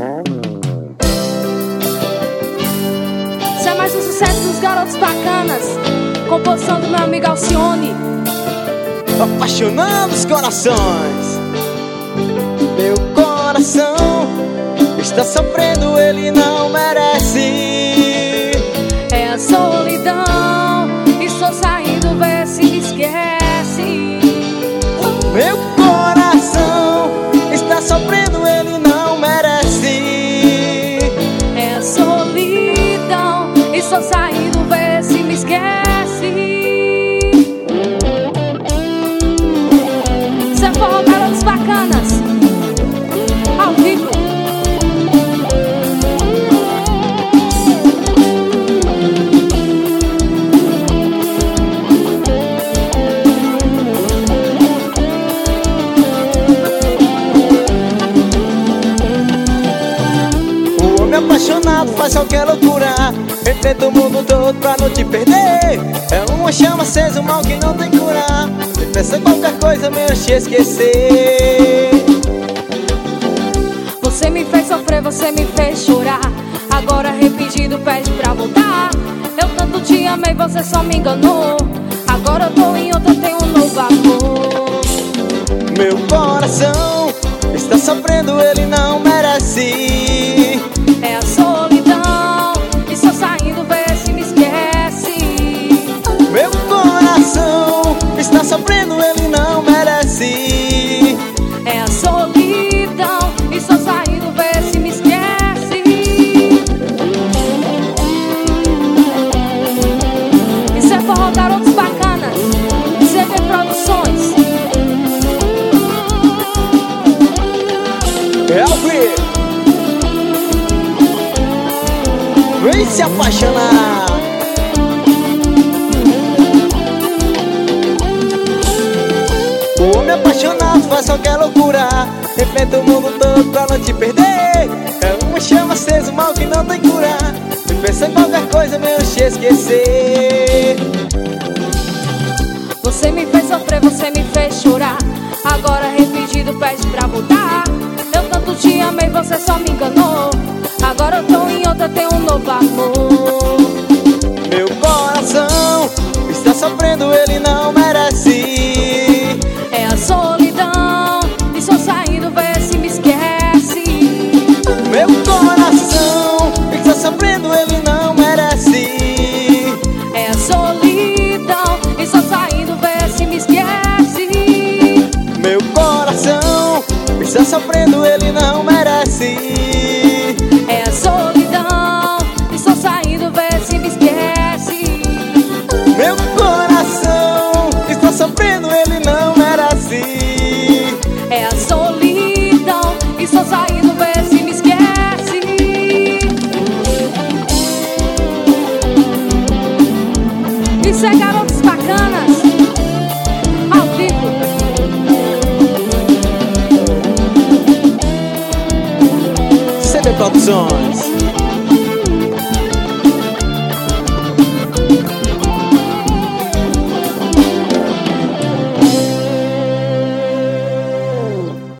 Isso é mais um sucesso dos Garotos Bacanas, composição do meu amigo Alcione. Apaixonando os corações. Meu coração está sofrendo, ele não merece. É a solidão, estou saindo, vê se me esquece. Meu coração está sofrendo, ele não merece. É a solidão, estou saindo, vê se me esquece. Isso é forró Garotos Bacanas, ao vivo. Apaixonado faz qualquer loucura, enfrenta o mundo todo pra não te perder. É uma chama acesa, um mal que não tem cura. E pensa em qualquer coisa menos te esquecer. Você me fez sofrer, você me fez chorar. Agora arrependido pede pra voltar. Eu tanto te amei, você só me enganou. Agora eu tô em outra, tenho um novo amor. Meu coração está sofrendo, ele não merece. É a solidão, estou saindo, vê se me esquece. Meu coração está sofrendo, ele não merece. É a solidão, estou saindo, vê se me esquece. Isso é forró Garotos Bacanas, CV Produções. É ao vivo. Vem se apaixonar. O homem apaixonado faz qualquer loucura, enfrenta o mundo todo pra não te perder. É uma chama acesa, um mal que não tem cura. E pensa em qualquer coisa menos te esquecer. Você me fez sofrer, você me fez chorar. Agora arrependido pede pra voltar. Eu tanto te amei, você só me enganou. Agora eu tô em outra, tenho um novo amor. Meu coração está sofrendo, ele não merece. É a solidão, estou saindo, vê se me esquece. Meu coração está sofrendo, ele não merece. É a solidão, estou saindo, vê se me esquece. Meu coração está sofrendo, ele não merece. É a solidão, estou saindo, vê se me esquece. Meu coração está sofrendo, ele não merece. É a solidão, estou saindo, vê se me esquece. Isso é Garotos Bacanas, ao vivo. CV Produções.